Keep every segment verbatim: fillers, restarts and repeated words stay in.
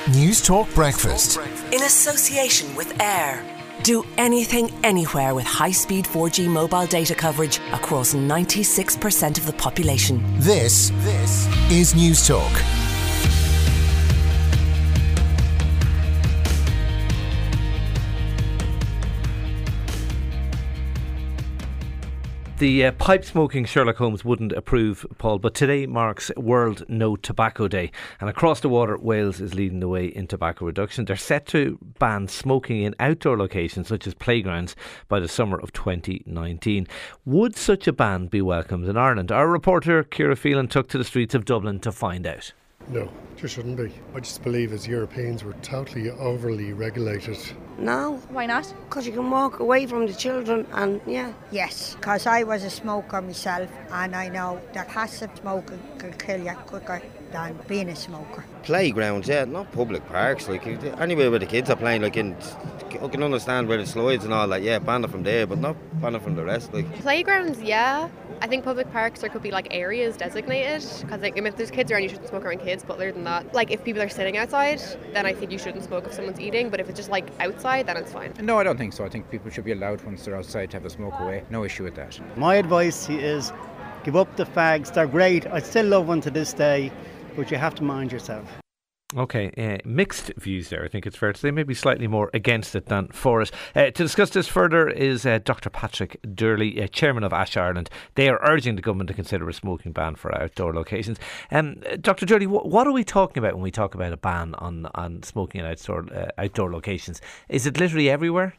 News Talk Breakfast. In association with Air. Do anything, anywhere with high-speed four G mobile data coverage across ninety-six percent of the population. This, this is News Talk. The uh, pipe smoking Sherlock Holmes wouldn't approve, Paul, but today marks World No Tobacco Day, and across the water Wales is leading the way in tobacco reduction. They're set to ban smoking in outdoor locations such as playgrounds by the summer of twenty nineteen. Would such a ban be welcomed in Ireland? Our reporter Ciara Phelan took to the streets of Dublin to find out. No, there shouldn't be. I just believe as Europeans we're totally overly regulated. No. Why not? Because you can walk away from the children and, yeah. Yes, because I was a smoker myself and I know that passive smoking can kill you quicker than being a smoker. Playgrounds, yeah, not public parks. Like anywhere where the kids are playing, like in, I can understand where the slides and all that, yeah, ban it from there, but not ban it from the rest. Like playgrounds, yeah. I think public parks, there could be like areas designated, because like, if there's kids around you shouldn't smoke around kids, but other than that, like if people are sitting outside, then I think you shouldn't smoke if someone's eating, but if it's just like outside, then it's fine. No, I don't think so. I think people should be allowed once they're outside to have a smoke away. No issue with that. My advice is give up the fags. They're great. I still love one to this day, but you have to mind yourself. Okay, uh, mixed views there, I think it's fair to say, maybe slightly more against it than for it. Uh, to discuss this further is uh, Doctor Patrick Durley, uh, Chairman of ASH Ireland. They are urging the government to consider a smoking ban for outdoor locations. Um, Doctor Durley, wh- what are we talking about when we talk about a ban on, on smoking in outdoor, uh, outdoor locations? Is it literally everywhere?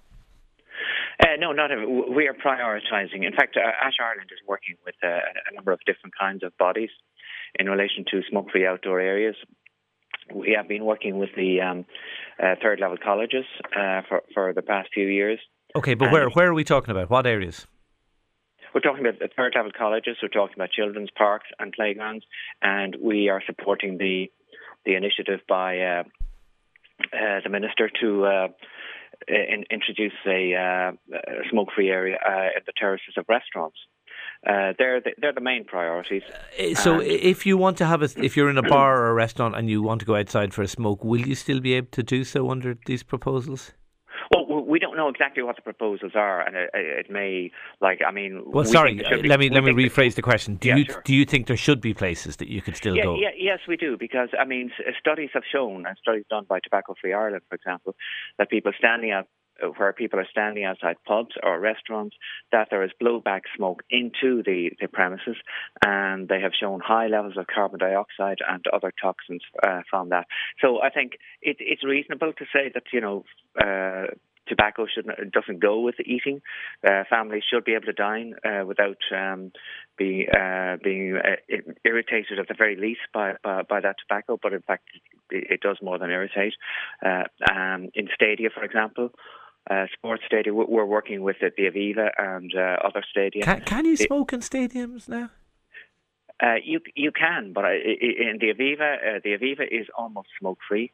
Uh, no, not every, we are prioritising. In fact, uh, ASH Ireland is working with uh, a number of different kinds of bodies in relation to smoke-free outdoor areas. We have been working with the um, uh, third level colleges uh, for, for the past few years. Okay, but where where are we talking about? What areas? We're talking about the third level colleges, we're talking about children's parks and playgrounds, and we are supporting the the initiative by uh, uh, the Minister to uh, in, introduce a, uh, a smoke-free area uh, at the terraces of restaurants. Uh, they're the, they're the main priorities. Uh, so, um, if you want to have a, if you're in a bar or a restaurant and you want to go outside for a smoke, will you still be able to do so under these proposals? Well, we don't know exactly what the proposals are, and it, it may, like, I mean. Well, sorry, be, let me let me rephrase that, the question. Do yeah, you sure. do you think there should be places that you could still yeah, go? Yeah, yes, we do, because I mean, studies have shown, and studies done by Tobacco Free Ireland, for example, that people standing out. Where people are standing outside pubs or restaurants, that there is blowback smoke into the, the premises, and they have shown high levels of carbon dioxide and other toxins uh, from that. So I think it, it's reasonable to say that, you know, uh, tobacco shouldn't, doesn't go with eating. Uh, families should be able to dine uh, without um, being uh, being uh, irritated at the very least by, by by that tobacco. But in fact, it, it does more than irritate. Uh, um, in stadia, for example. Uh, sports stadia, we're working with it, the Aviva and uh, other stadia. Can, can you smoke in stadiums now? Uh, you you can, but I, in the Aviva, uh, the Aviva is almost smoke free,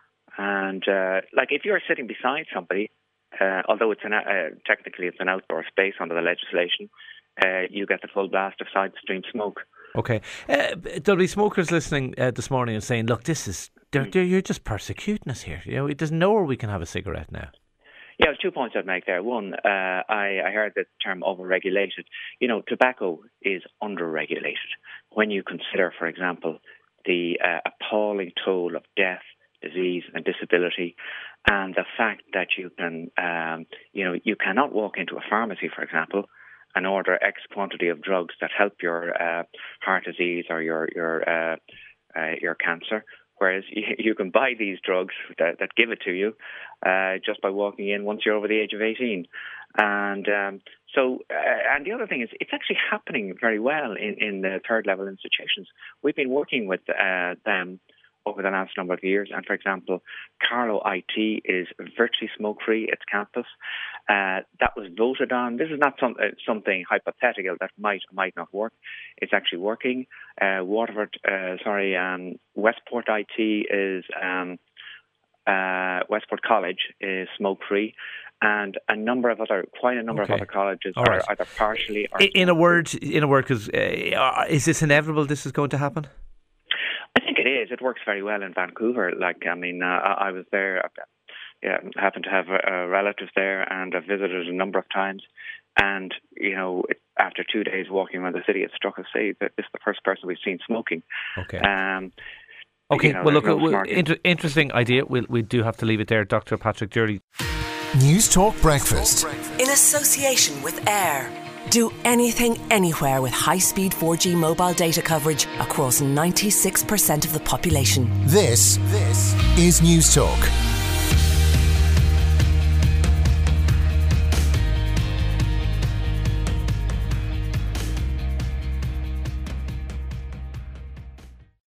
and uh, like if you're sitting beside somebody, uh, although it's an uh, technically it's an outdoor space under the legislation, uh, you get the full blast of side stream smoke. Okay, uh, there'll be smokers listening uh, this morning and saying, "Look, this is they're, they're, you're just persecuting us here. You know, there's nowhere we can have a cigarette now." Yeah, two points I'd make there. One, uh, I, I heard the term overregulated. You know, tobacco is underregulated. When you consider, for example, the uh, appalling toll of death, disease and disability, and the fact that you can, um, you know, you cannot walk into a pharmacy, for example, and order X quantity of drugs that help your uh, heart disease or your your uh, uh, your cancer. Whereas you can buy these drugs that, that give it to you uh, just by walking in once you're over the age of eighteen. And um, so, uh, and the other thing is, it's actually happening very well in, in the third level institutions. We've been working with uh, them over the last number of years. And for example, Carlow I T is virtually smoke-free, its campus. Uh, that was voted on. This is not some, uh, something hypothetical that might or might not work. It's actually working. Uh, Waterford, uh, sorry, um, Westport I T is, um, uh, Westport College is smoke-free. And a number of other, quite a number okay. of other colleges All are right. either partially or... In a word, in a word, because uh, is this inevitable this is going to happen? I think it is. It works very well in Vancouver. Like, I mean, uh, I I was there. I yeah, happened to have a, a relative there, and I've visited a number of times. And, you know, it, after two days walking around the city, it struck us, say, that this is the first person we've seen smoking. Okay. Um, okay, you know, well, look, no we'll, inter- interesting idea. We'll, we do have to leave it there. Doctor Patrick Durley. News Talk Breakfast. In association with Air. Do anything, anywhere with high-speed four G mobile data coverage across ninety-six percent of the population. This, this is News Talk.